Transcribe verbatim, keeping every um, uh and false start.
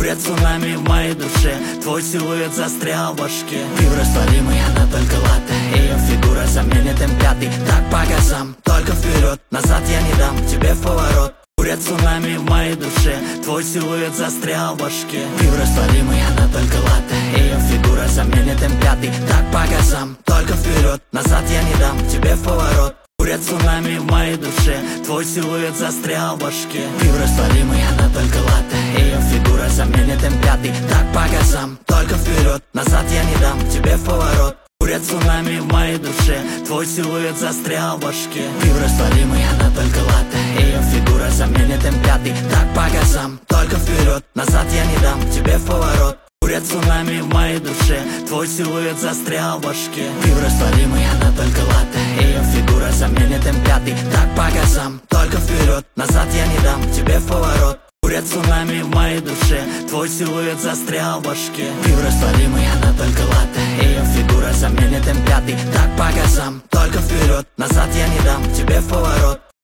Бурят цунами в моей душе, твой силуэт застрял в башке. Ты в растворимый, она только латте. Ее фигура заменит эм пять. Так по газам, только вперед, назад я не дам тебе в поворот. Бурят цунами в моей душе, твой силуэт застрял в башке. Ты в растворимый, она только латте. Ее фигура заменит эм пять. Так по газам, только вперед, назад я не дам тебе в поворот. Бурят цунами в моей душе, твой силуэт застрял в башке. Ты в растворимый, она только латте. Ее фигура заменит эм пять. Так по газам, только вперед, назад я не дам тебе в поворот. Бурят цунами в моей душе, твой силуэт застрял в башке. Ты в растворимый, она только латте. Ее фигура заменит эм пять. Так по газам, только вперед, назад я не дам тебе в поворот. Бурят цунами в моей душе, твой силуэт застрял в башке. Ты в растворимый, она только латте. Ее фигура заменит эм пять. Так по газам, только вперед, назад я не дам тебе в поворот. Бурят цунами в моей душе, твой силуэт застрял в башке. Ты в растворимый, она только латте. Ее фигура заменит эм пять. Так по газам, только вперед, назад я не дам тебе в поворот.